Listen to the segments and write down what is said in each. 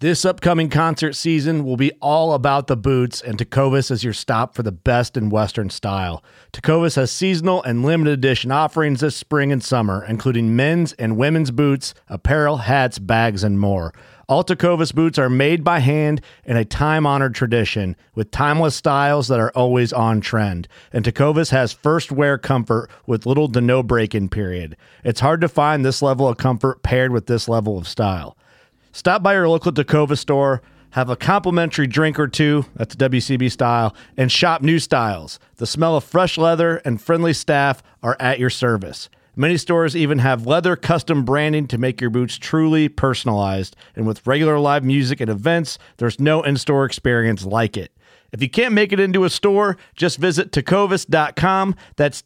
This upcoming concert season will be all about the boots, and Tecovas is your stop for the best in Western style. Tecovas has seasonal and limited edition offerings this spring and summer, including men's and women's boots, apparel, hats, bags, and more. All Tecovas boots are made by hand in a time-honored tradition with timeless styles that are always on trend. And Tecovas has first wear comfort with little to no break-in period. It's hard to find this level of comfort paired with this level of style. Stop by your local Tecovas store, have a complimentary drink or two, that's WCB style, and shop new styles. The smell of fresh leather and friendly staff are at your service. Many stores even have leather custom branding to make your boots truly personalized. And with regular live music and events, there's no in-store experience like it. If you can't make it into a store, just visit tecovas.com. That's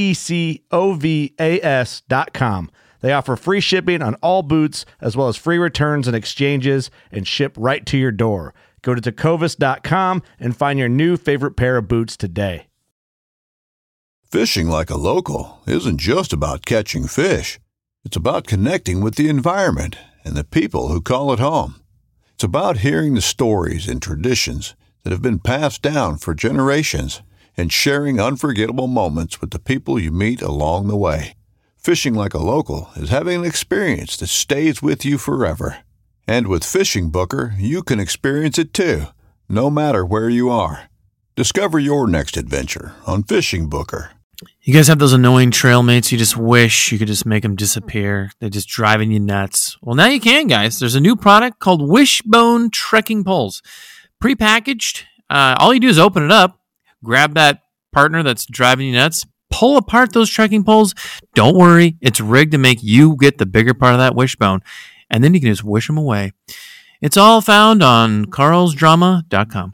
TECOVAS.com. They offer free shipping on all boots, as well as free returns and exchanges, and ship right to your door. Go to tecovas.com and find your new favorite pair of boots today. Fishing like a local isn't just about catching fish. It's about connecting with the environment and the people who call it home. It's about hearing the stories and traditions that have been passed down for generations and sharing unforgettable moments with the people you meet along the way. Fishing like a local is having an experience that stays with you forever. And with Fishing Booker, you can experience it too, no matter where you are. Discover your next adventure on Fishing Booker. You guys have those annoying trail mates you just wish you could just make them disappear. They're just driving you nuts. Well, now you can, guys. There's a new product called Wishbone Trekking Poles. Prepackaged. All you do is open it up, grab that partner that's driving you nuts, pull apart those trekking poles. Don't worry, it's rigged to make you get the bigger part of that wishbone, and then you can just wish them away. It's all found on carlsdrama.com.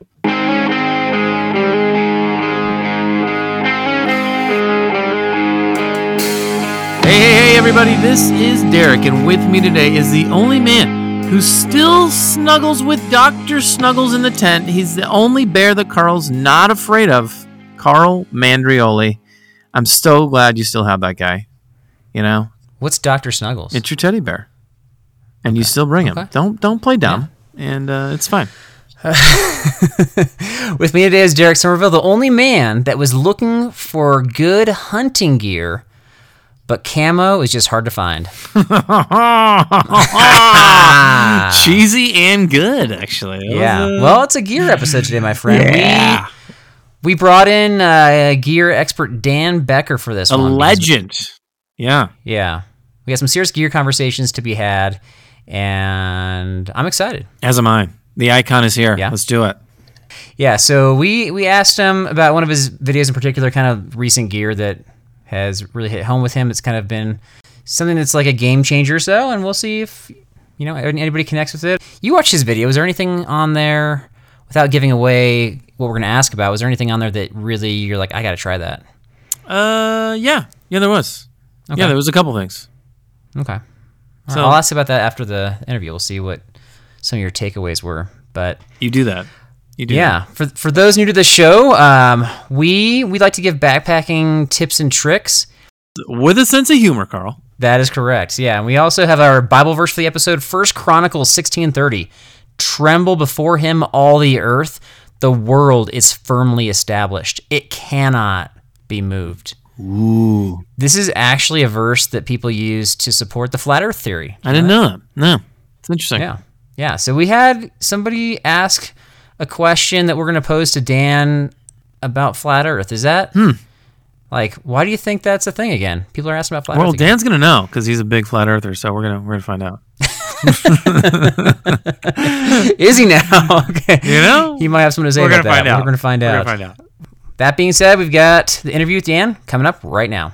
Hey, everybody, this is Derek, and with me today is the only man who still snuggles with Dr. Snuggles in the tent. He's the only bear that Carl's not afraid of, Carl Mandrioli. I'm so glad you still have that guy. You know? What's Dr. Snuggles? It's your teddy bear. And you still bring him. Don't play dumb. Yeah. And it's fine. With me today is Derek Somerville, the only man that was looking for good hunting gear, but camo is just hard to find. Cheesy and good, actually. Yeah. Well, it's a gear episode today, my friend. Yeah. We brought in gear expert Dan Becker for this one. A legend. Yeah. Yeah. We got some serious gear conversations to be had, and I'm excited. As am I. The icon is here. Yeah. Let's do it. Yeah, so we asked him about one of his videos in particular, kind of recent gear that has really hit home with him. It's kind of been something that's like a game changer, so, and we'll see if, anybody connects with it. You watched his video. Was there anything on there, without giving away what we're going to ask about, was there anything on there that really you're like, I got to try that? Yeah, there was. Okay. Yeah, there was a couple things. Okay. So I'll ask about that after the interview. We'll see what some of your takeaways were. But you do that. Yeah. For those new to the show, we like to give backpacking tips and tricks with a sense of humor, Carl. That is correct. Yeah, and we also have our Bible verse for the episode, 1 Chronicles 16:30. Tremble before him, all the earth. The world is firmly established. It cannot be moved. Ooh. This is actually a verse that people use to support the flat earth theory. I didn't know that. No. It's interesting. Yeah. So we had somebody ask a question that we're going to pose to Dan about flat earth. Is that... Like, why do you think that's a thing again? People are asking about flat earth again. Well, Dan's going to know because he's a big flat earther, so we're gonna find out. Is he now? Okay. He might have something to say about that. We're going to find out. That being said, we've got the interview with Dan coming up right now.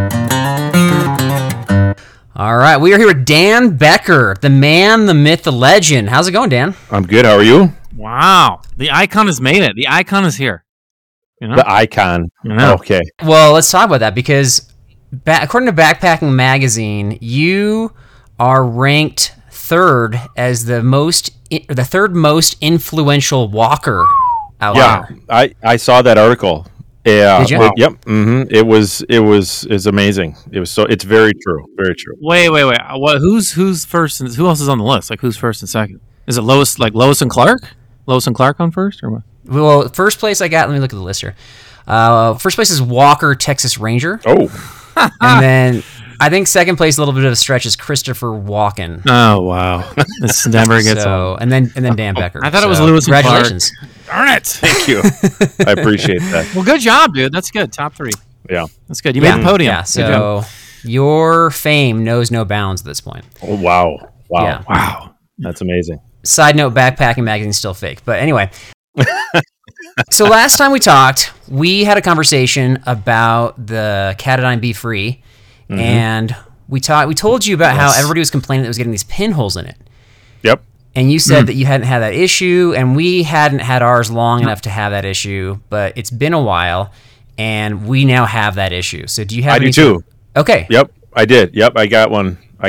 All right, we are here with Dan Becker, the man, the myth, the legend. How's it going, Dan? I'm good. How are you? Wow. The icon has made it. The icon is here. The icon. Okay. Well, let's talk about that because according to Backpacking Magazine, you are ranked third as the third most influential walker out there. Yeah, I saw that article. Yeah. Did you? Yep. Mm-hmm. It was amazing. It's very true. Very true. Wait. What? Who's first? And who else is on the list? Like who's first and second? Is it Lois and Clark? Lois and Clark on first, or what? Well, first place I got. Let me look at the list here. First place is Walker Texas Ranger. Oh, And then I think second place, a little bit of a stretch, is Christopher Walken. Oh wow, this never gets old. And then Dan Becker. I thought it was Lewis and Clark. Congratulations. Darn it! thank you. I appreciate that. Well, good job, dude. That's good. Top 3. Yeah. That's good. You made the podium. Yeah. Good job. So your fame knows no bounds at this point. Oh, wow. Yeah. Wow. That's amazing. Side note: Backpacking Magazine's still fake. But anyway. So last time we talked, we had a conversation about the Katadyn Be Free, and we told you about how everybody was complaining that it was getting these pinholes in it. Yep. And you said that you hadn't had that issue, and we hadn't had ours long enough to have that issue, but it's been a while, and we now have that issue. So do you have I do anything? too. Okay. Yep, I did. Yep, I got one. My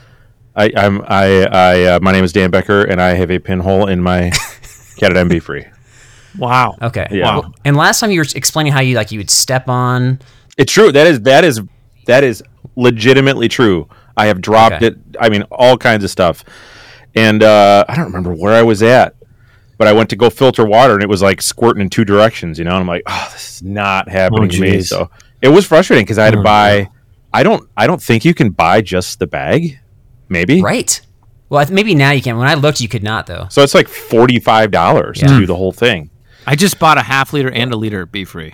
name is Dan Becker, and I have a pinhole in my Katadyn Be Free. Wow. Okay. Yeah. Well, and last time you were explaining how you would step on. It's true. That is legitimately true. I have dropped Okay. it. I mean, all kinds of stuff. And I don't remember where I was at, but I went to go filter water, and it was like squirting in 2 directions. And I'm like, oh, this is not happening to me. geez. So it was frustrating because I had to buy. I don't think you can buy just the bag. Maybe. Right. Well, maybe now you can. When I looked, you could not, though. So it's like $45 to do the whole thing. I just bought a half liter and a liter Be Free.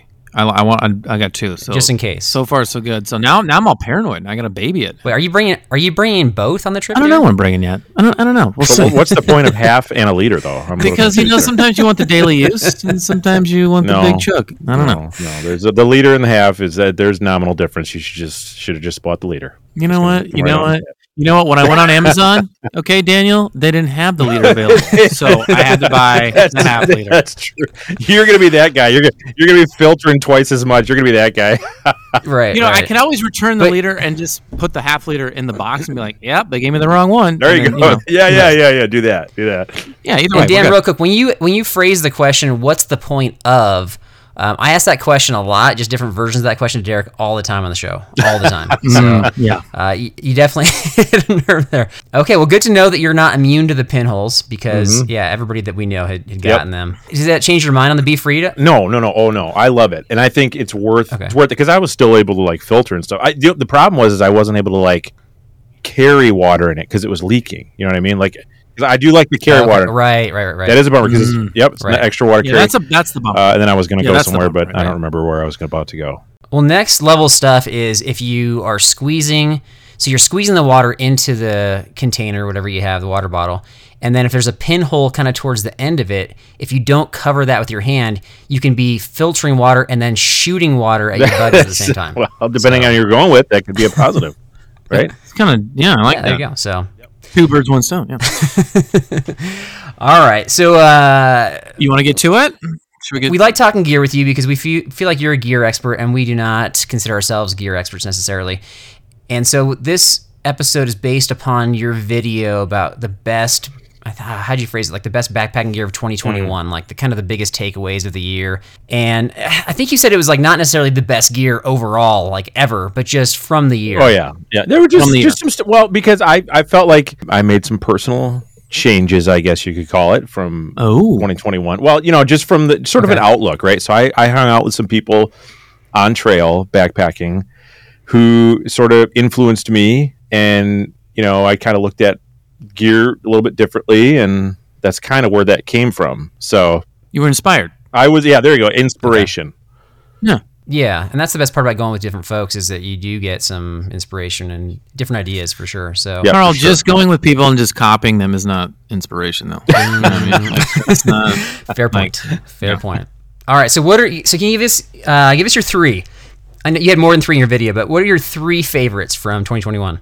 I got 2. So Just in case. So far, so good. So now I'm all paranoid. I got to baby it. Wait, are you bringing both on the trip? I don't know Derek? what I'm bringing yet. I don't know. We'll So see. what's the point of half and a liter, though? I'm a little Because confused. sometimes you want the daily use, and sometimes you want the No. big chug. I don't know. No, there's the liter and the half is that there's nominal difference. You should have just bought the liter. You know what? You Right know on. what? You know what? When I went on Amazon, okay, Daniel, they didn't have the liter available, so I had to buy the half liter. That's true. You're gonna be that guy. You're gonna be filtering twice as much. You're gonna be that guy. Right. You know, I right. can always return the But- liter and just put the half liter in the box and be like, "Yep, they gave me the wrong one." There And you then, go. know, Yeah. Do that. yeah. Either way, And Dan, we're real good. quick, when you phrase the question, "What's the point of?" I ask that question a lot, just different versions of that question to Derek all the time on the show, all the time. So Yeah. you definitely hit a nerve there. Okay, well, good to know that you're not immune to the pinholes because everybody that we know had gotten them. Does that change your mind on the Be Free? No. Oh no, I love it, and I think it's worth it because I was still able to like filter and stuff. The problem was I wasn't able to like carry water in it because it was leaking. You know what I mean? Like 'cause I do like the carry water. Right. That is a bummer because it's Right. an extra water Yeah, carry. that's the bummer. And then I was going to go that's the somewhere, bummer, but right? I don't remember where I was about to go. Well, next level stuff is if you are squeezing, so you're squeezing the water into the container, whatever you have, the water bottle, and then if there's a pinhole kind of towards the end of it, if you don't cover that with your hand, you can be filtering water and then shooting water at your buddies at the same time. Well, depending on who you're going with, that could be a positive, right? It's kind of I like Yeah, that. there you go. So, 2 birds, 1 stone. Yeah. all right. So, You want to get to it? Should we get? we like talking gear with you because we feel like you're a gear expert, and we do not consider ourselves gear experts necessarily. And so this episode is based upon your video about the best. How'd you phrase it? Like the best backpacking gear of 2021, like the kind of the biggest takeaways of the year. And I think you said it was like not necessarily the best gear overall, like ever, but just from the year. Oh yeah. There were From the just some because I felt like I made some personal changes, I guess you could call it, from 2021. Well, just from the sort of an outlook, right? So I hung out with some people on trail backpacking who sort of influenced me, and I kind of looked at gear a little bit differently, and that's kind of where that came from. So You were inspired. I was, there you go, inspiration. Yeah. Yeah, and that's the best part about going with different folks is that you do get some inspiration and different ideas for sure. So Yeah. Carl, for sure. just going with people and just copying them is not inspiration, though. You know what I mean? Like, it's not. fair point. Fair point. All right, so can you give us your 3? I know you had more than 3 in your video, but what are your 3 favorites from 2021?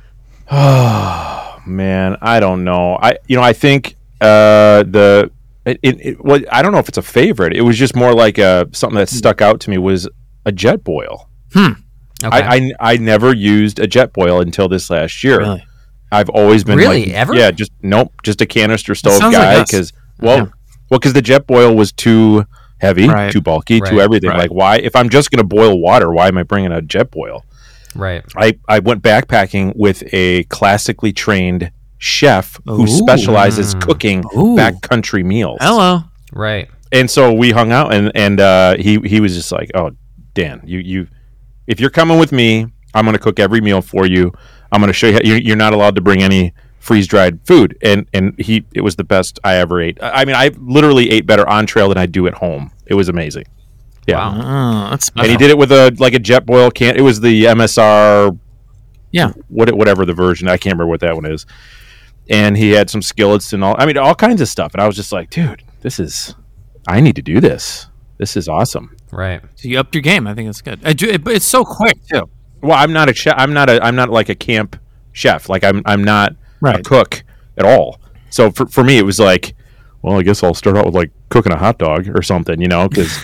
Man, I don't know. I think I don't know if it's a favorite. It was just more like something that stuck out to me was a jet boil. Okay. I never used a jet boil until this last year. Really? I've always been Really? Ever? Yeah, just a canister stove sounds like guy us. because the jet boil was too heavy, Right. too bulky, Right. too everything. Right. Like why? If I'm just going to boil water, why am I bringing a jet boil? Right. I went backpacking with a classically trained chef who specializes cooking backcountry meals. Hello. Right. And so we hung out, and he was just like, "Oh, Dan, you if you're coming with me, I'm going to cook every meal for you. I'm going to show you. You're not allowed to bring any freeze-dried food." And it was the best I ever ate. I mean, I literally ate better on trail than I do at home. It was amazing. Yeah. Wow. That's And he did it with a Jetboil can. It was the MSR. Yeah. Whatever the version. I can't remember what that one is. And he had some skillets and all kinds of stuff. And I was just like, dude, I need to do this. This is awesome. Right. So you upped your game. I think that's good. But it's so quick too. Well, I'm not a chef. I'm not like a camp chef. Like I'm not a Right. cook at all. So for me, it was like, well, I guess I'll start out with like cooking a hot dog or something, because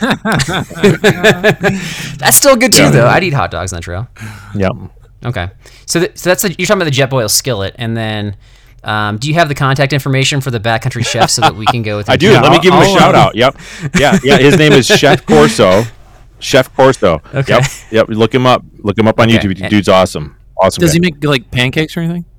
That's still good too, though. I'd eat hot dogs on the trail. yeah. Okay. So that's you're talking about the Jetboil skillet, and then do you have the contact information for the backcountry chef so that we can go with him? I do. Let me give him a shout out. Yep. Yeah. His name is Chef Corso. Chef Corso. Okay. Yep. Look him up. Look him up on YouTube. Dude's awesome. Awesome. Does guy. he make like pancakes or anything?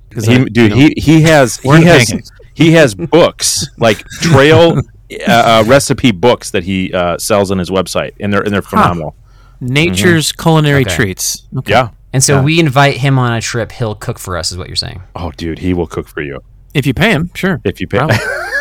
He has books, like trail recipe books that he sells on his website, and they're phenomenal. Nature's culinary Okay. treats. Okay. Yeah. And so we invite him on a trip. He'll cook for us, is what you're saying. Oh, dude, he will cook for you If you pay him, sure. if you pay. Probably.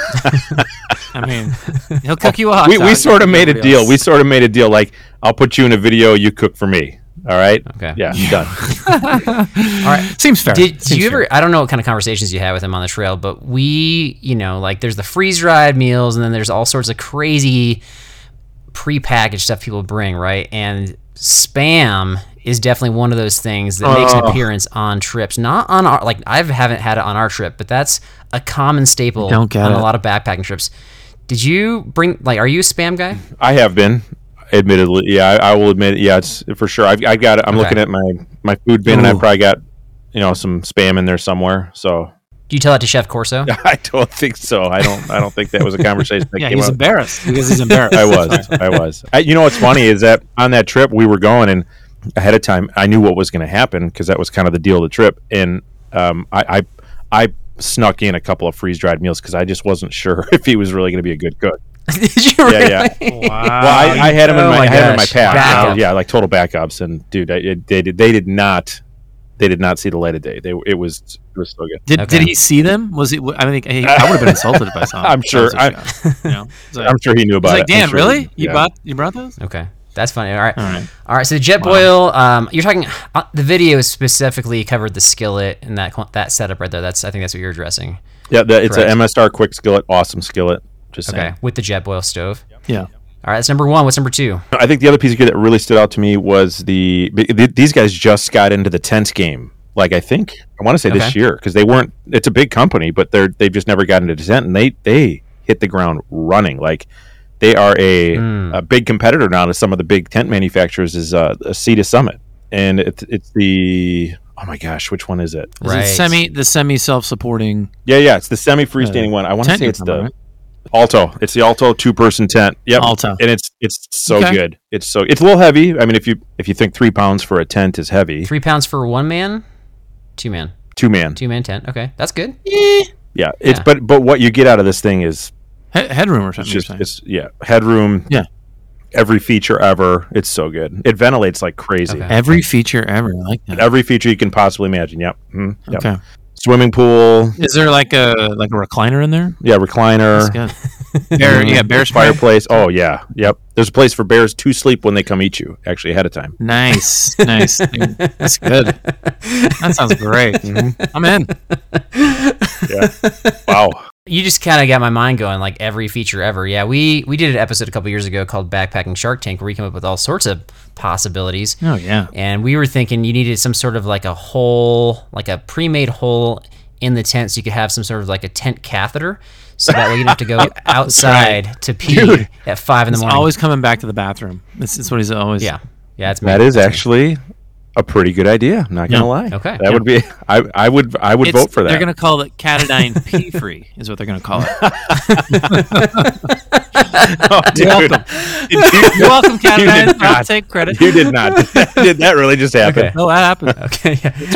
I mean, he'll cook you a hot dog. We sort of made a Nobody deal. else. We sort of made a deal. Like, I'll put you in a video. You cook for me. All right. Okay. Yeah. Done. All right. Seems fair. Did Seems you ever? fair. I don't know what kind of conversations you had with him on the trail, but we, like there's the freeze dried meals, and then there's all sorts of crazy prepackaged stuff people bring, right? And Spam is definitely one of those things that makes an appearance on trips. Not on our, I haven't had it on our trip, but that's a common staple Don't get on it. a lot of backpacking trips. Did you bring, are you a Spam guy? I have been, admittedly. Yeah, I will admit. Yeah, it's for sure. I've got it. I'm looking at my food bin, and I've probably got some Spam in there somewhere. So Do you tell that to Chef Corso? I don't think so. I don't think that was a conversation that Yeah, came he's up. embarrassed because he's embarrassed. I was. What's funny is that on that trip we were going, and ahead of time I knew what was going to happen because that was kind of the deal of the trip, and I snuck in a couple of freeze dried meals because I just wasn't sure if he was really going to be a good cook. Did you really? Yeah. Wow. Well, I had him in my gosh. pack. Backup. Yeah, like total backups. And dude, they did not see the light of day. It was so good. Did he see them? Was it? I think I would have been insulted if I saw them. I'm sure. I'm sure he knew about He's it. like, Dan, I'm sure really? he- You yeah. brought those? Okay. That's funny. All right. All right. So the Jetboil, you're talking, the video specifically covered the skillet and that setup right there. I think that's what you're addressing. Yeah, it's Correct. an MSR quick skillet, awesome skillet. Just saying. Okay. With the Jetboil stove. Yeah. All right. That's number one. What's number two? I think the other piece of gear that really stood out to me was these guys just got into the tent game. Like I want to say this Okay. year because they weren't. It's a big company, but they've just never gotten into tent, and they hit the ground running. Like they are a big competitor now to some of the big tent manufacturers. Is Cedar Summit, and it's the oh my gosh, which one is it? Is it the semi self-supporting? Yeah, it's the semi freestanding one. I want to tent say you're it's talking the about, Alto. It's the Alto 2-person tent. Yep. Alto. And it's so Okay. good. It's a little heavy. I mean, if you think 3 pounds for a tent is heavy, 3 pounds for 1 man? 2 man. 2 man. 2 man tent. Okay. That's good. Yeah. It's but what you get out of this thing is Headroom or something. just you're saying. headroom. Yeah. Every feature ever. It's so good. It ventilates like crazy. Okay. Every feature ever. I like that. Every feature you can possibly imagine. Yep. Mhm. Yep. Okay. Swimming pool. Is there like a recliner in there? Yeah. Recliner. That's good. You got bear spray? Fireplace. Oh yeah. Yep. There's a place for bears to sleep when they come eat you. Actually, ahead of time. Nice. Dude, that's good. That sounds great. I'm in. Yeah. Wow. You just kind of got my mind going, like every feature ever. Yeah, we did an episode a couple years ago called Backpacking Shark Tank where we came up with all sorts of possibilities. Oh yeah. And we were thinking you needed some sort of like a hole, like a pre-made hole in the tent so you could have some sort of like a tent catheter so that way you don't have to go outside to pee at 5 in the He's morning. always coming back to the bathroom. This is what he's always. Yeah. Yeah, it's That is actually a pretty good idea. I'm not gonna lie. Okay. That would be. I would vote for that. They're gonna call it Catadine Pee Free. Is what they're gonna call it. Oh, dude. You're welcome. You're welcome, Catavan. I'll take credit. You did not. Did that really just happen? Okay. No, that happened. Okay, yeah. That's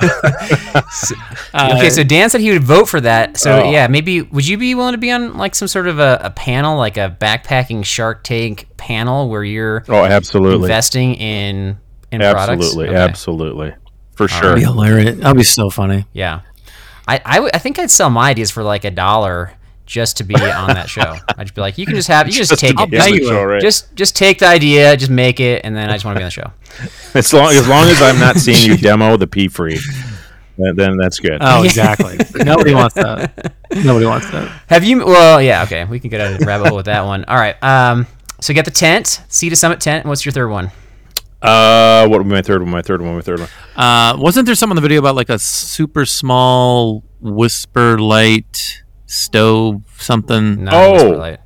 right. Okay, so Dan said he would vote for that. So Oh. yeah, maybe would you be willing to be on like some sort of a panel, like a backpacking Shark Tank panel, where you're Absolutely. investing in products? Absolutely. Okay. Absolutely. For sure. That'd be hilarious. That'd be so funny. Yeah, I think I'd sell my ideas for like $1 just to be on that show. I'd just be like, you can just take to it. be on the you show, would. right? Just take the idea, just make it, and then I just want to be on the show. As long as I'm not seeing you demo the P free, then that's good. Oh, exactly. Nobody wants that. Nobody wants that. Have you? Well, yeah, okay. We can go down a rabbit hole with that one. All right. So you got the tent, Sea to Summit tent. What's your third one? What would be my third one? Wasn't there something in the video about like a super small whisper light stove something? No, Oh. Whisper Light.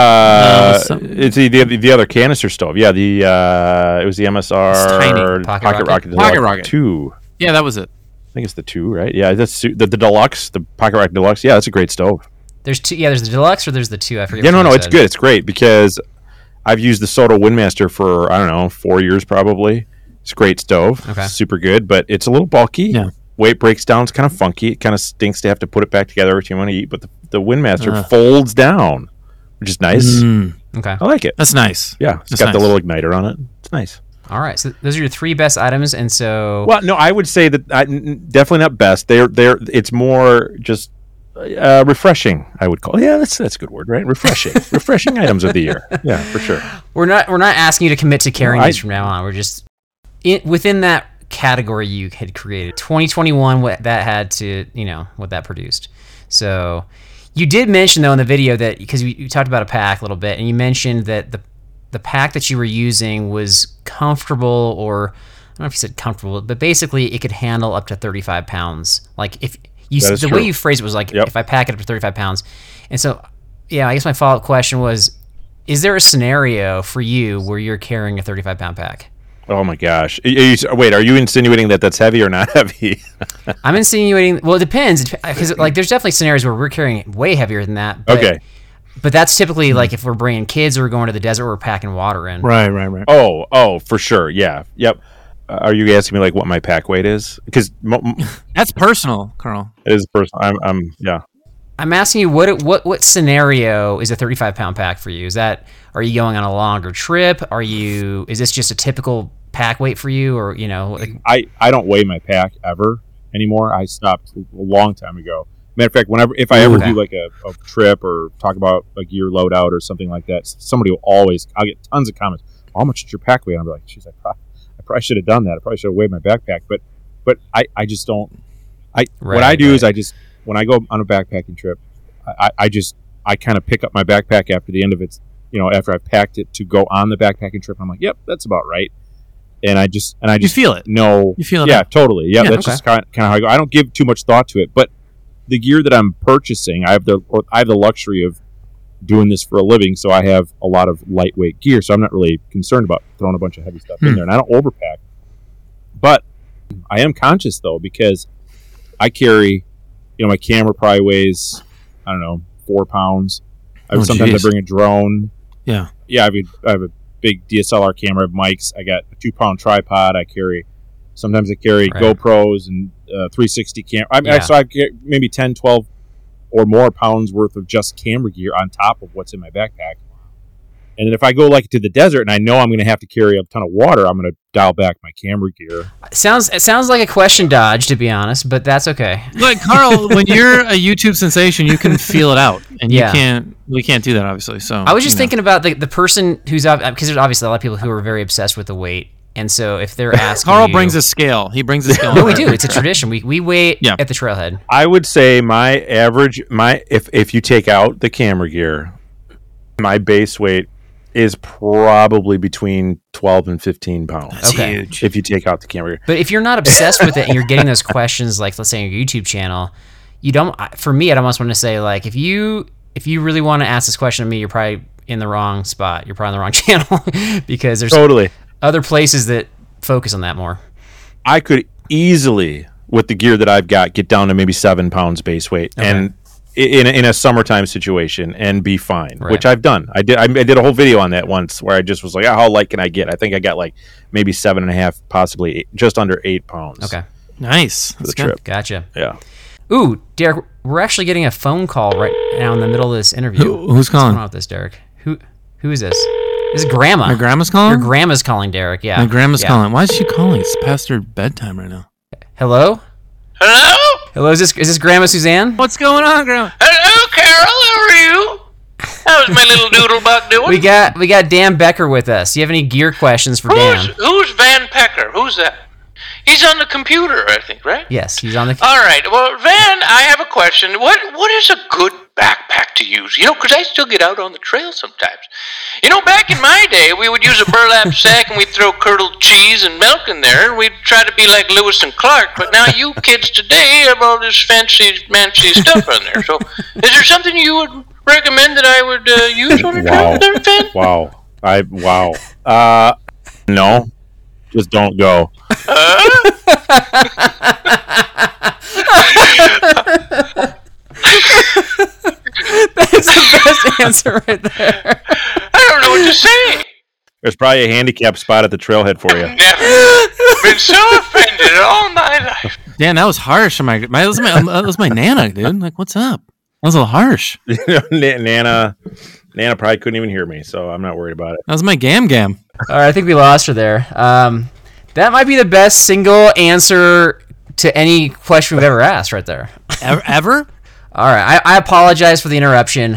It's the other canister stove. Yeah, it was the MSR It's tiny. Pocket Rocket. Pocket Rocket. 2. Yeah, that was it. I think it's the 2, right? Yeah, that's the deluxe, the Pocket Rocket Deluxe. Yeah, that's a great stove. There's two. Yeah, there's the deluxe or there's the 2. I forget. Yeah, which no, one I it's said. good. It's great because I've used the Soto Windmaster for, I don't know, 4 years probably. It's a great stove. Okay. Super good, but it's a little bulky. Yeah. Weight breaks down. It's kind of funky. It kind of stinks to have to put it back together every time you want to eat, but the Windmaster folds down, which is nice. Okay. I like it. That's nice. Yeah, it's That's got the nice. little igniter on it. It's nice. All right. So those are your 3 best items, and so Well, no, I would say that definitely not best. They're it's more just refreshing. I would call. Yeah, that's a good word, right? Refreshing, refreshing items of the year. Yeah, for sure. we're not asking you to commit to carrying No, these from now on. We're just within that category you had created. 2021, what that had to, what that produced. So you did mention though in the video that because you talked about a pack a little bit, and you mentioned that the pack that you were using was comfortable, or I don't know if you said comfortable, but basically it could handle up to 35 pounds. Like if you That is the true. way you phrased it was like Yep. if I pack it up to 35 pounds, and so yeah, I guess my follow up question was, is there a scenario for you where you're carrying a 35-pound pack? Oh my gosh! Wait, are you insinuating that that's heavy or not heavy? I'm insinuating. Well, it depends because like there's definitely scenarios where we're carrying it way heavier than that. But, Okay. But that's typically like if we're bringing kids or we're going to the desert, we're packing water in. Right. Oh, for sure. Yeah. Yep. Are you asking me like what my pack weight is? Because That's personal, Carl. it is personal. Yeah. I'm asking you what scenario is a 35-pound pack for you? Are you going on a longer trip? Is this just a typical pack weight for you, or I don't weigh my pack ever anymore. I stopped a long time ago. Matter of fact, if I ever Okay. do like a trip or talk about a gear loadout or something like that, somebody will I'll get tons of comments. How much is your pack weight? I'll be like, geez, I probably should have done that. I probably should have weighed my backpack, but I just don't. What I do is when I go on a backpacking trip, I kind of pick up my backpack after the end of it. After I've packed it to go on the backpacking trip, I'm like, yep, that's about right. And I just You feel it. know. You feel it. Yeah, totally. Yeah, Yeah, that's just kind of how I go. I don't give too much thought to it, but the gear that I'm purchasing, I have the luxury of doing this for a living, so I have a lot of lightweight gear, so I'm not really concerned about throwing a bunch of heavy stuff in there, and I don't overpack. But I am conscious though, because I carry, my camera probably weighs, I don't know, 4 pounds. Sometimes geez. I bring a drone. Yeah. Yeah, I have a big DSLR camera, I have mics. I got a 2-pound tripod. Sometimes I carry Right. GoPros and 360 camera. Yeah. So I get maybe 10, 12 or more pounds worth of just camera gear on top of what's in my backpack. And then if I go like to the desert and I know I'm going to have to carry a ton of water, I'm going to dial back my camera gear. it sounds like a question dodge, to be honest, but that's okay. Look, Carl, when you're a YouTube sensation, you can feel it out, and Yeah. we can't do that, obviously. So I was just thinking about the person who's up, because there's obviously a lot of people who are very obsessed with the weight, and so if they're asking, Carl brings a scale. He brings a scale. No, we do. It's a tradition. We wait Yeah. at the trailhead. I would say my average, if you take out the camera gear, my base weight is probably between 12 and 15 pounds. That's Okay. huge. If you take out the camera gear. But if you're not obsessed with it and you're getting those questions, like let's say on your YouTube channel, you don't. For me, I'd almost want to say like if you really want to ask this question to me, you're probably in the wrong spot. You're probably on the wrong channel because there's Totally. other places that focus on that more. I could easily, with the gear that I've got, get down to maybe 7 pounds base weight. Okay. And in a summertime situation and be fine, which I've done. I did a whole video on that once where I just was like, how light can I get? I think I got like maybe 7.5, possibly just under 8 pounds. Okay. Nice. For the trip. Gotcha. Yeah. Ooh, Derek, we're actually getting a phone call right now in the middle of this interview. Who's calling? What's going on with this, Derek? Who is this? This is Grandma. My grandma's calling? Your grandma's calling, Derek, yeah. My grandma's calling. Why is she calling? It's past her bedtime right now. Hello? Hello? Hello, is this Grandma Suzanne? What's going on, Grandma? Hello, Carol. How are you? How's my little doodlebug doing? We got Dan Becker with us. Do you have any gear questions for Dan? Who's Van Pecker? Who's that? He's on the computer, I think, right? Yes, he's on the... All right. Well, Van, I have a question. What is a good backpack to use? You know, because I still get out on the trail sometimes. You know, back in my day, we would use a burlap sack and we'd throw curdled cheese and milk in there, and we'd try to be like Lewis and Clark. But now you kids today have all this fancy stuff on there. So, is there something you would recommend that I would use on a trail there, Van? Wow. No. Just don't go. That's the best answer right there. I don't know what to say. There's probably a handicap spot at the trailhead for you. I've never been so offended in all my life. Dan, that was harsh. That was my Nana, dude. Like, what's up? That was a little harsh. Nana probably couldn't even hear me, so I'm not worried about it. That was my Gam. All right, I think we lost her there. That might be the best single answer to any question we've ever asked right there. Ever? All right, I apologize for the interruption.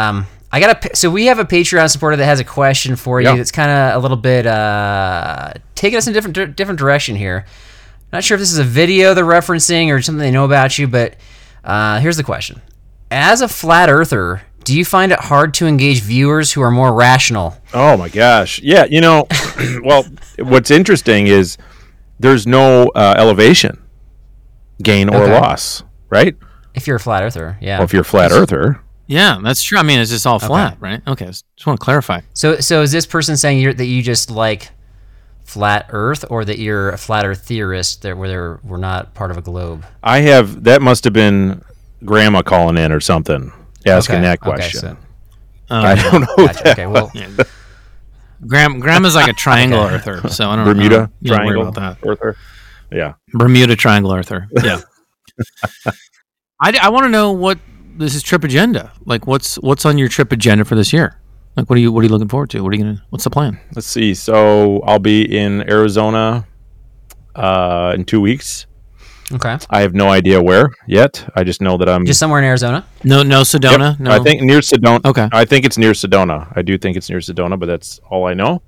So we have a Patreon supporter that has a question for you that's kind of a little bit taking us in a different direction here. Not sure if this is a video they're referencing or something they know about you, but here's the question. As a flat earther, do you find it hard to engage viewers who are more rational? Oh my gosh. Yeah, you know, well, what's interesting is there's no elevation gain or loss, right? If you're a flat earther, yeah. Or if you're a flat earther. Yeah, that's true. I mean, it's just all flat, right? Okay, just want to clarify. So is this person saying that you just like flat Earth, or that you're a flat Earth theorist where we're not part of a globe? That must have been Grandma calling in or something, asking that question. I don't know. Gotcha. Okay, well, Grandma's like a triangle earther, so I don't Bermuda know. triangle about that. earther. Yeah, Bermuda triangle earther. Yeah. I want to know what this is trip agenda. Like, what's on your trip agenda for this year? Like, what are you looking forward to? What's the plan? Let's see. So I'll be in Arizona in 2 weeks. Okay. I have no idea where yet. I just know that I'm just somewhere in Arizona. No Sedona. Yep. No, I think near Sedona. Okay. I think it's near Sedona. I do think it's near Sedona, but that's all I know.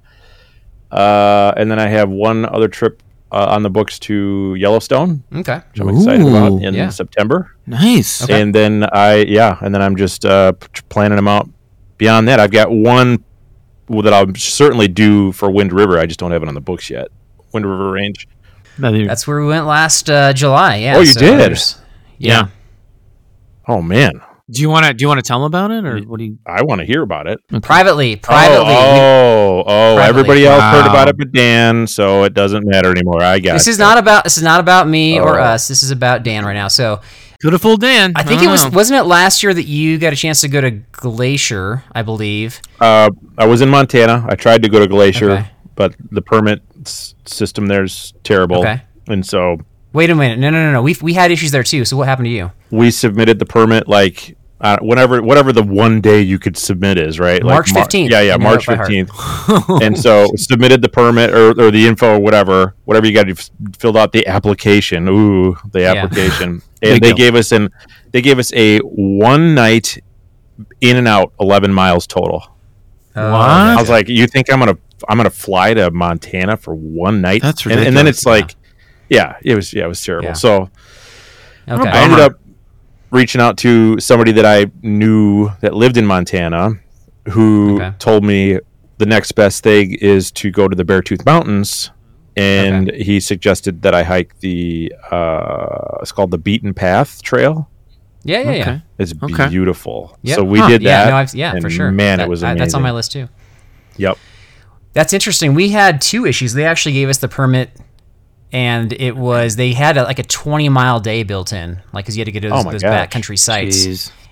And then I have one other trip on the books to Yellowstone. Okay. Which I'm excited about in September. Nice. Okay. And then I'm just planning them out. Beyond that, I've got one that I'll certainly do for Wind River. I just don't have it on the books yet. Wind River Range. That's where we went last July. Yeah. Oh, you did? Yeah. Oh man. Do you want to tell them about it, or what do you? I want to hear about it. Okay. Privately. Privately. Everybody else heard about it but Dan, so it doesn't matter anymore. I got This is not about me or us. This is about Dan right now. So could have fooled Dan. I think wasn't it last year that you got a chance to go to Glacier, I believe? I was in Montana. I tried to go to Glacier, but the permit system there's terrible. Okay. And so wait a minute. No. We had issues there too. So what happened to you? We submitted the permit like whatever the one day you could submit is, right? March 15th. March 15th. And so submitted the permit or the info or whatever you got filled out the application. Ooh, the application. And they gave us a 1 night in and out 11 miles total. What? I was like, you think I'm gonna fly to Montana for 1 night? That's ridiculous. And then it's like, it was terrible. Yeah. So Okay. I ended up reaching out to somebody that I knew that lived in Montana, who told me the next best thing is to go to the Beartooth Mountains, and he suggested that I hike the it's called the Beaten Path Trail. Yeah. It's beautiful. Yep. So we did that. And for sure. Man, it was amazing. That's on my list too. Yep. That's interesting. We had 2 issues. They actually gave us the permit, and it was they had like a 20-mile day built in, like because you had to get to those backcountry sites. Jeez.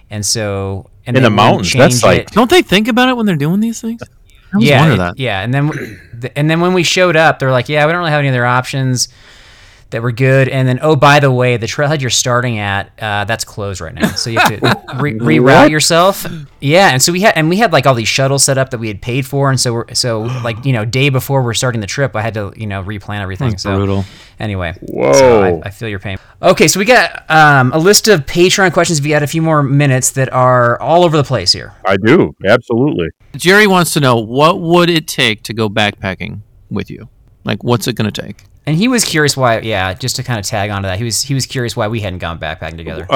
And so in the mountains, that's like, don't they think about it when they're doing these things? I always wonder that. Yeah, and then when we showed up, they're like, yeah, we don't really have any other options that were good. And then, oh, by the way, the trailhead you're starting at, that's closed right now. So you have to reroute yourself. Yeah, and so we had like all these shuttles set up that we had paid for, and so like, you know, day before we're starting the trip, I had to, you know, replan everything. That's brutal. Anyway, whoa. So I feel your pain. Okay, so we got a list of Patreon questions. We got a few more minutes that are all over the place here. I do, absolutely. Jerry wants to know, what would it take to go backpacking with you? Like, what's it going to take? And he was curious why, just to kind of tag onto that, he was curious why we hadn't gone backpacking together.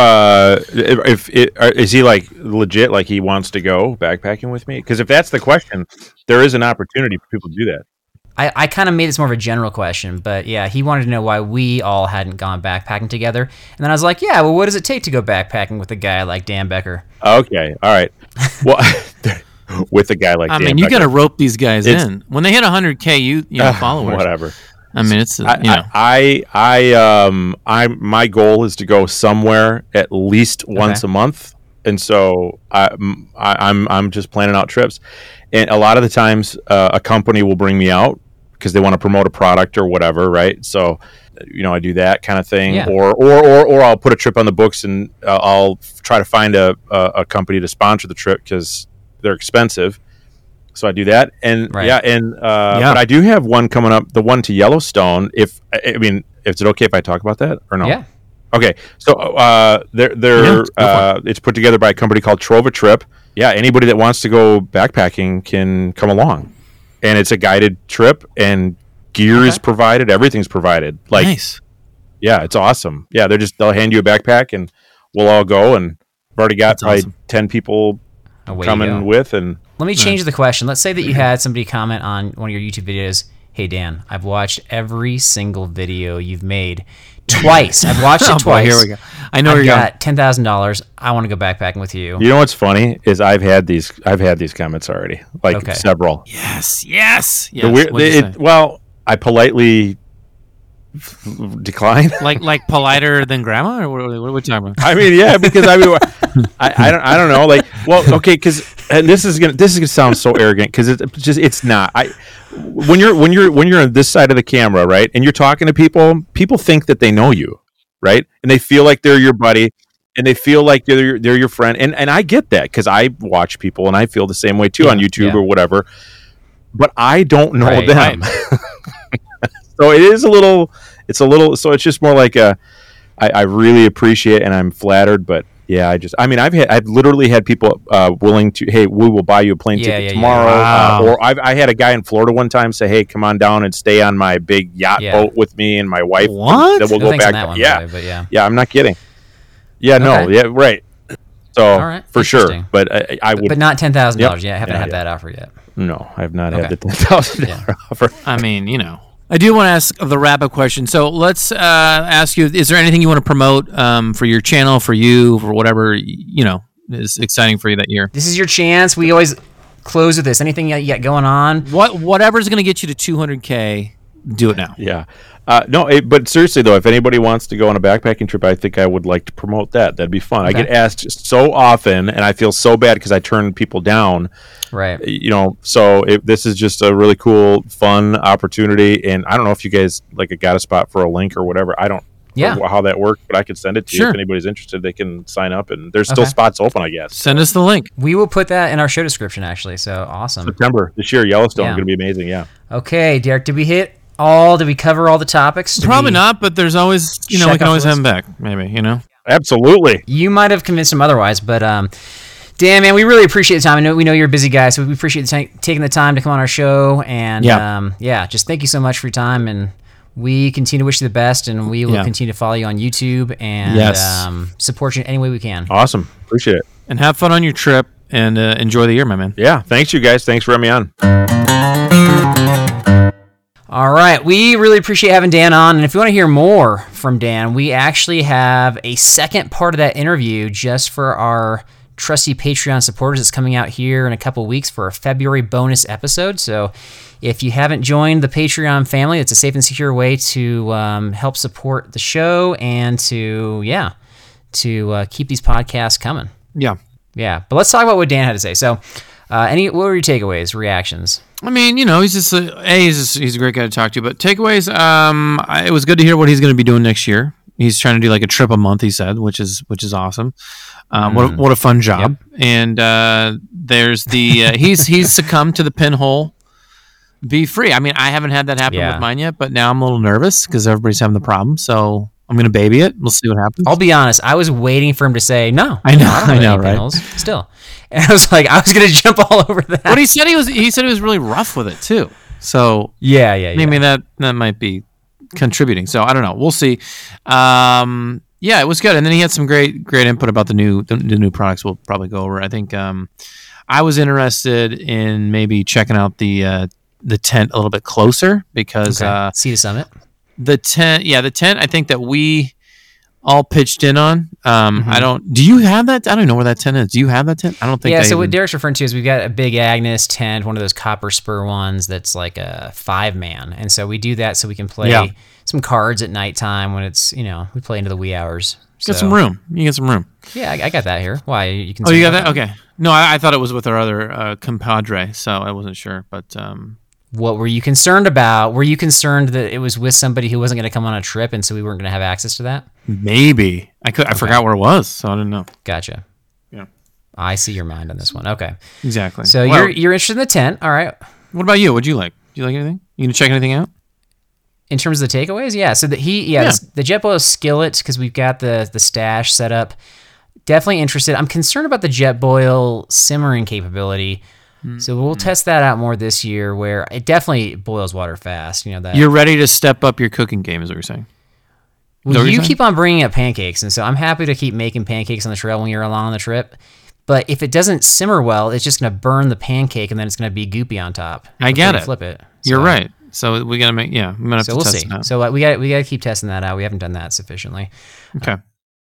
Is he like legit, like he wants to go backpacking with me? Because if that's the question, there is an opportunity for people to do that. I kind of made this more of a general question, but yeah, he wanted to know why we all hadn't gone backpacking together. And then I was like, yeah, well, what does it take to go backpacking with a guy like Dan Becker? Okay, all right. Well, with a guy like Dan you Becker, got to rope these guys in. When they hit 100K, you know, followers. Whatever. I mean, it's my goal is to go somewhere at least once a month, and so I'm just planning out trips, and a lot of the times a company will bring me out because they want to promote a product or whatever, right? So, you know, I do that kind of thing, or I'll put a trip on the books and I'll try to find a company to sponsor the trip because they're expensive. So I do that, and but I do have one coming up, the one to Yellowstone. Is it okay if I talk about that or no? Yeah. Okay. So it's put together by a company called Trova Trip. Yeah, anybody that wants to go backpacking can come along, and it's a guided trip, and gear is provided, everything's provided. Like, nice. Yeah, it's awesome. Yeah, they'll hand you a backpack, and we'll all go, and I've already got probably 10 people coming with, and. Let me change the question. Let's say that you had somebody comment on one of your YouTube videos, hey, Dan, I've watched every single video you've made twice. I've watched it twice. Here we go. I know you're got $10,000. I want to go backpacking with you. You know what's funny is I've had these comments already, several. Yes. Well, I politely decline. like politer than grandma, or what are we talking about? I mean, yeah, because I don't know. Like, well, okay, because this is gonna sound so arrogant because it's not. When you're on this side of the camera, right, and you're talking to people think that they know you, right, and they feel like they're your buddy, and they feel like they're your friend, and I get that because I watch people and I feel the same way too on YouTube or whatever, but I don't know them. Right. So it's so it's just more like I really appreciate and I'm flattered, but yeah, I've literally had people willing to, hey, we will buy you a plane ticket tomorrow. Wow. Or I had a guy in Florida one time say, hey, come on down and stay on my big yacht boat with me and my wife. What? Then we'll go back. Yeah, I'm not kidding. Yeah, no, yeah, right. So for sure, but I would, but not $10,000. Yeah, I haven't had that offer yet. No, I have not had the $10,000 offer. I mean, you know. I do want to ask the wrap-up question. So let's ask you, is there anything you want to promote for your channel, for you, for whatever, you know, is exciting for you that year? This is your chance. We always close with this. Anything you got going on? Whatever's going to get you to 200K, do it now. Yeah. But seriously, though, if anybody wants to go on a backpacking trip, I think I would like to promote that. That'd be fun. Okay. I get asked so often, and I feel so bad because I turn people down. Right. You know, so this is just a really cool, fun opportunity. And I don't know if you guys got a spot for a link or whatever. I don't know how that works, but I could send it to you. If anybody's interested, they can sign up, and there's still spots open, I guess. Send us the link. We will put that in our show description, actually. So awesome. September this year, Yellowstone is going to be amazing. Yeah. Okay, Derek, did we cover all the topics? Probably not, but there's always, we can always have them back, maybe, Absolutely. You might have convinced him otherwise, but Dan, man, we really appreciate the time. We know you're a busy guy, so we appreciate taking the time to come on our show. And just thank you so much for your time. And we continue to wish you the best, and we will continue to follow you on YouTube and support you in any way we can. Awesome. Appreciate it. And have fun on your trip, and enjoy the year, my man. Yeah. Thanks, you guys. Thanks for having me on. All right, we really appreciate having Dan on, and if you want to hear more from Dan, we actually have a second part of that interview just for our trusty Patreon supporters. It's coming out here in a couple weeks for a February bonus episode, so if you haven't joined the Patreon family, it's a safe and secure way to help support the show and to keep these podcasts coming. Yeah. Yeah, but let's talk about what Dan had to say. So, what were your takeaways, reactions? I mean, he's just he's a great guy to talk to. But takeaways, it was good to hear what he's going to be doing next year. He's trying to do like a trip a month, he said, which is awesome. What a fun job. Yep. And there's the he's succumbed to the pinhole. Be free. I mean, I haven't had that happen with mine yet, but now I'm a little nervous because everybody's having the problem. So I'm going to baby it. We'll see what happens. I'll be honest. I was waiting for him to say no. I know, right? Pinholes, still, and I was like, I was going to jump all over that. But he said he was really rough with it too. So maybe that might be contributing. So I don't know. We'll see. It was good. And then he had some great input about the new products. We'll probably go over. I think I was interested in maybe checking out the tent a little bit closer because Sea to Summit. The tent, I think that we all pitched in on. Do you have that? I don't know where that tent is. Do you have that tent? I don't think. Yeah, so what Derek's referring to is we've got a big Agnes tent, one of those copper spur ones that's like a 5-man. And so we do that so we can play some cards at nighttime when it's, we play into the wee hours. Get some room. You get some room. Yeah, I got that here. Why? You can. Oh, you got that? Okay. No, I thought it was with our other compadre, so I wasn't sure. But what were you concerned about? Were you concerned that it was with somebody who wasn't going to come on a trip, and so we weren't going to have access to that? Maybe I forgot where it was, so I didn't know. Gotcha. Yeah, I see your mind on this one. Okay, exactly. So you're interested in the tent. All right. What about you? What'd you like? Do you like anything? You gonna check anything out? In terms of the takeaways, yeah. So the JetBoil skillet, because we've got the stash set up. Definitely interested. I'm concerned about the JetBoil simmering capability. So we'll test that out more this year, where it definitely boils water fast. That you're ready to step up your cooking game, is what you're saying. Well, you keep on bringing up pancakes, and so I'm happy to keep making pancakes on the trail when you're along on the trip. But if it doesn't simmer well, it's just going to burn the pancake, and then it's going to be goopy on top. I get it. Flip it. You're right. So we got to make I'm gonna have to we'll test see. that. So we got to keep testing that out. We haven't done that sufficiently. Okay.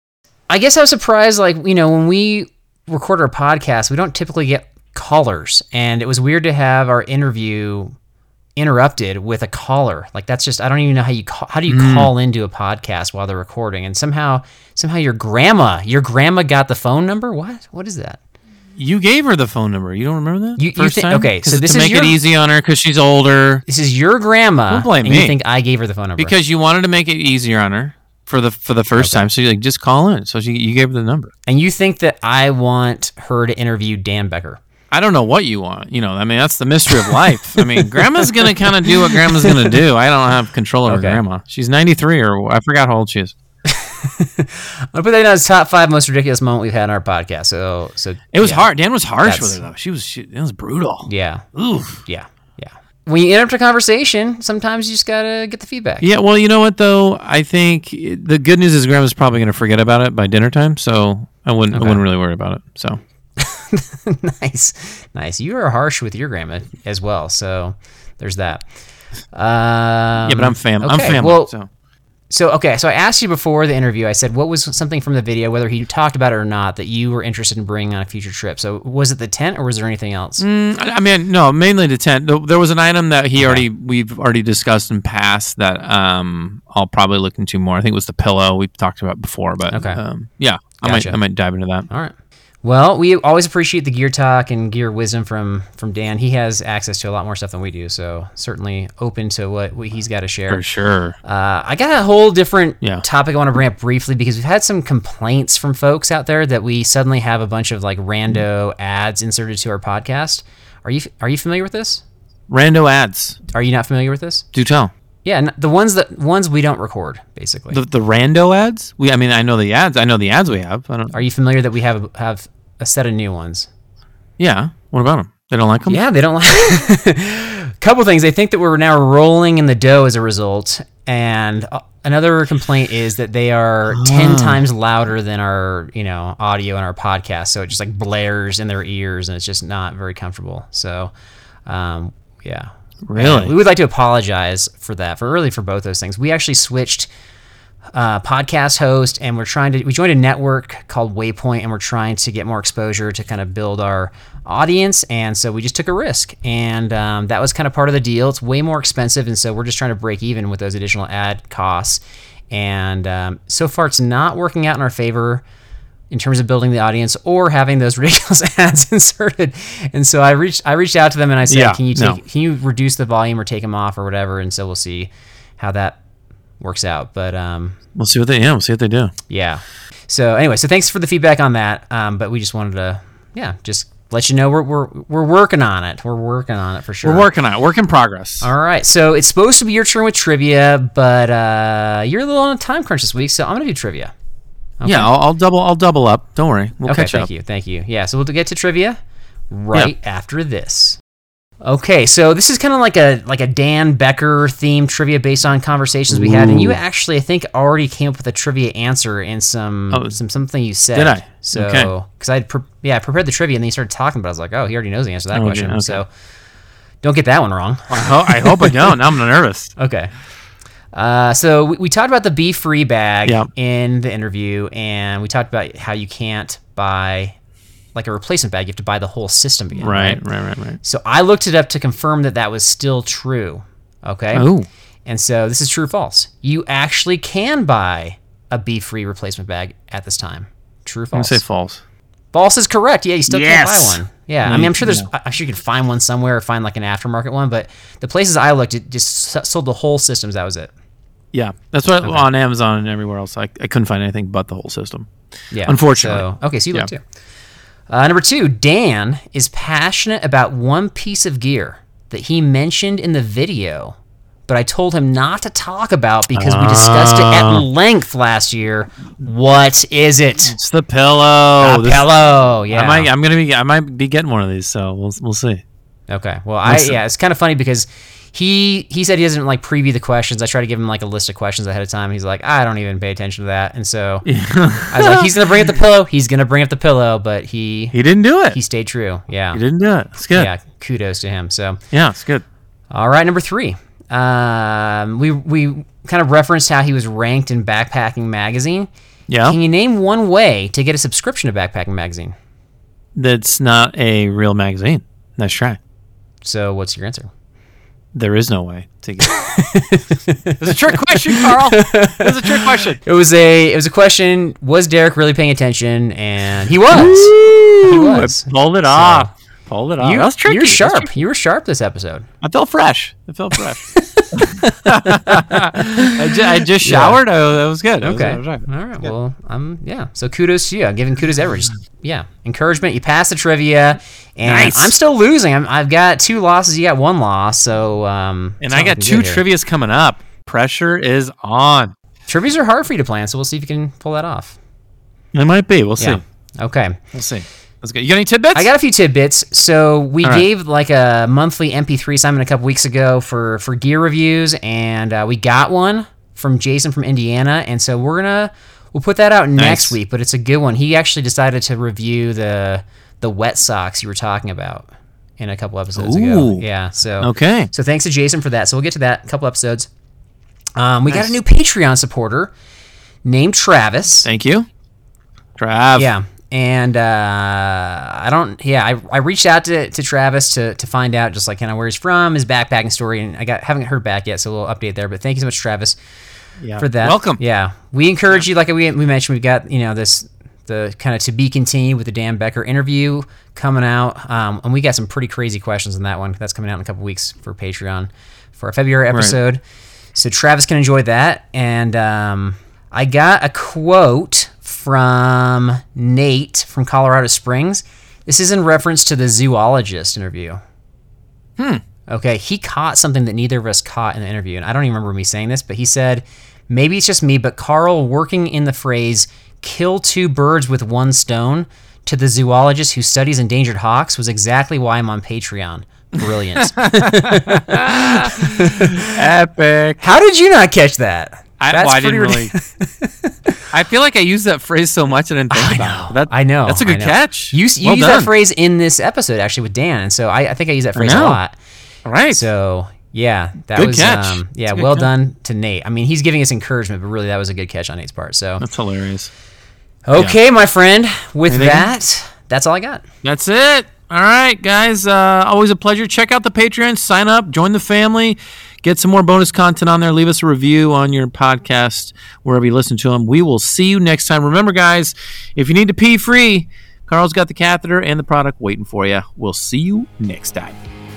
I guess I was surprised. When we record our podcast, we don't typically get callers, and it was weird to have our interview interrupted with a caller. That's just, I don't even know how do you call into a podcast while they're recording, and somehow your grandma got the phone number. What is that? You gave her the phone number. You don't remember that? First time? Okay, so this to make it easy on her because she's older. This is your grandma. Don't blame and me. You think I gave her the phone number because you wanted to make it easier on her for the first time. So you're like, just call in. So you gave her the number. And you think that I want her to interview Dan Becker? I don't know what you want. That's the mystery of life. I mean, grandma's going to kind of do what grandma's going to do. I don't have control over grandma. She's 93 or I forgot how old she is. I'm going to put that down as top 5 most ridiculous moment we've had in our podcast. So it was hard. Dan was harsh with her though. It was brutal. Yeah. Oof. Yeah. When you interrupt a conversation, sometimes you just got to get the feedback. Yeah. Well, you know what though? I think the good news is grandma's probably going to forget about it by dinner time. So I wouldn't really worry about it. So. Nice. You are harsh with your grandma as well, so there's that. But I'm family. Okay. I'm family. Well, so I asked you before the interview. I said, what was something from the video, whether he talked about it or not, that you were interested in bringing on a future trip? So was it the tent, or was there anything else? I mean, no, mainly the tent. There was an item that we've already discussed in past that I'll probably look into more. I think it was the pillow we've talked about before, but I might dive into that. All right. Well, we always appreciate the gear talk and gear wisdom from Dan. He has access to a lot more stuff than we do, so certainly open to what he's got to share. For sure. I got a whole different topic I want to bring up briefly because we've had some complaints from folks out there that we suddenly have a bunch of rando ads inserted to our podcast. Are you familiar with this? Rando ads. Are you not familiar with this? Do tell. Yeah, the ones we don't record, basically. The rando ads? I know the ads. I know the ads we have. Are you familiar that we have a set of new ones? Yeah. What about them? They don't like them? Yeah, they don't like Couple things. They think that we're now rolling in the dough as a result. And another complaint is that they are 10 times louder than our audio in our podcast. So it just blares in their ears, and it's just not very comfortable. So, yeah. Really? We would like to apologize for that, for both those things. We actually switched podcast host, and we joined a network called Waypoint, and we're trying to get more exposure to kind of build our audience. And so we just took a risk, and that was kind of part of the deal. It's way more expensive, and so we're just trying to break even with those additional ad costs. And so far, it's not working out in our favor. in terms of building the audience or having those ridiculous ads inserted. And so I reached out to them and I said, can you reduce the volume or take them off or whatever? And so we'll see how that works out. But we'll see what they do. Yeah. So anyway, so thanks for the feedback on that. But we just wanted to, just let you know we're working on it. We're working on it for sure. We're working on it. Work in progress. All right. So it's supposed to be your turn with trivia, but you're a little on a time crunch this week, so I'm gonna do trivia. Okay. Yeah, I'll double up. Don't worry. We'll catch up. Thank you. Yeah, so we'll get to trivia after this. Okay, so this is kind of like a Dan Becker themed trivia based on conversations we had, and you actually, I think, already came up with a trivia answer in something you said. Did I? So, because I prepared the trivia, and then you started talking, but I was like, oh, he already knows the answer to that question. Okay. So, don't get that one wrong. I hope I don't. Now I'm nervous. Okay. So we talked about the Be Free bag in the interview, and we talked about how you can't buy like a replacement bag. You have to buy the whole system again. Right. So I looked it up to confirm that was still true. Okay. Oh. And so this is true or false. You actually can buy a Be Free replacement bag at this time. True or false? I'm going to say false. False is correct. Yeah, you still can't buy one. Yeah, I mean, I'm sure you can find one somewhere or find like an aftermarket one, but the places I looked, it just sold the whole systems. That was it. Yeah, that's what on Amazon and everywhere else. I couldn't find anything but the whole system. Yeah, unfortunately. So you looked too. Number 2, Dan is passionate about one piece of gear that he mentioned in the video, but I told him not to talk about because we discussed it at length last year. What is it? It's the pillow. Pillow. Yeah. I might be getting one of these, so we'll see. Okay. Well, it's kind of funny because he said he doesn't like preview the questions. I try to give him like a list of questions ahead of time. He's like, I don't even pay attention to that. And so I was like, he's gonna bring up the pillow. He's gonna bring up the pillow, but he didn't do it. He stayed true. Yeah. He didn't do it. It's good. Yeah. Kudos to him. So yeah, it's good. All right, number 3. We kind of referenced how he was ranked in Backpacking Magazine. Yeah. Can you name one way to get a subscription to Backpacking Magazine? That's not a real magazine. Nice try. So what's your answer? There is no way to get it. It's a trick question, Carl. It was a trick question. It was a question. Was Derek really paying attention? And he was. He was. I pulled it off. That was tricky. You were sharp. You were sharp this episode. I felt fresh. I just showered. Yeah. Oh, that was good. Okay. All right. Well, So kudos to you. I'm giving kudos everywhere. Just encouragement. You passed the trivia, and nice. I'm still losing. I've got 2 losses. You got 1 loss. So and I got 2 trivias coming up. Pressure is on. Trivias are hard for you to plan, so we'll see if you can pull that off. It might be. We'll see. Okay. We'll see. Let's go. You got any tidbits? I got a few tidbits. So we gave like a monthly MP3 assignment a couple weeks ago for gear reviews, and we got one from Jason from Indiana, and so we'll put that out next week. But it's a good one. He actually decided to review the wet socks you were talking about in a couple episodes ago. Yeah. So So thanks to Jason for that. So we'll get to that in a couple episodes. We got a new Patreon supporter named Travis. Thank you, Trav. Yeah. And I reached out to Travis to find out just like kind of where he's from, his backpacking story, and haven't heard back yet, so we'll update there. But thank you so much, Travis, for that. Welcome. Yeah, we encourage you, like we mentioned, we've got the kind of to be continued with the Dan Becker interview coming out, and we got some pretty crazy questions in that one. That's coming out in a couple weeks for Patreon for our February episode. Right. So Travis can enjoy that, and I got a quote from Nate from Colorado Springs. This is in reference to the zoologist interview. Okay, he caught something that neither of us caught in the interview, and I don't even remember me saying this, but he said, maybe it's just me, but Carl working in the phrase, kill 2 birds with 1 stone, to the zoologist who studies endangered hawks was exactly why I'm on Patreon. Brilliant. Epic. How did you not catch that? I didn't really. I feel like I used that phrase so much I didn't think about it. I know. That's a good catch. You used that phrase in this episode actually with Dan, and so I think I use that phrase a lot. All right. So yeah, that good was catch. Well done to Nate. I mean, he's giving us encouragement, but really that was a good catch on Nate's part. So that's hilarious. Okay, my friend. With that, that's all I got. That's it. All right, guys. Always a pleasure. Check out the Patreon. Sign up. Join the family. Get some more bonus content on there. Leave us a review on your podcast, wherever you listen to them. We will see you next time. Remember, guys, if you need to pee free, Carl's got the catheter and the product waiting for you. We'll see you next time.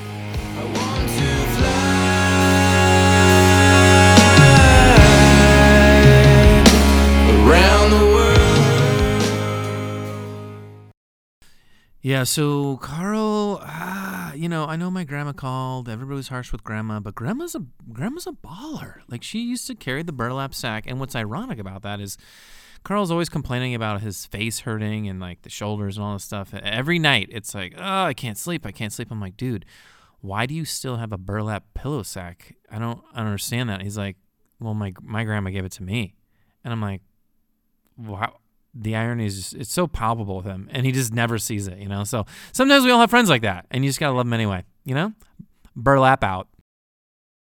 Yeah, so Carl, I know my grandma called. Everybody was harsh with grandma, but grandma's a baller. Like, she used to carry the burlap sack, and what's ironic about that is Carl's always complaining about his face hurting and like the shoulders and all this stuff. Every night, it's like, oh, I can't sleep. I'm like, dude, why do you still have a burlap pillow sack? I don't understand that. He's like, well, my grandma gave it to me, and I'm like, wow. The irony is just, it's so palpable with him, and he just never sees it, So sometimes we all have friends like that, and you just gotta love them anyway, Burlap out.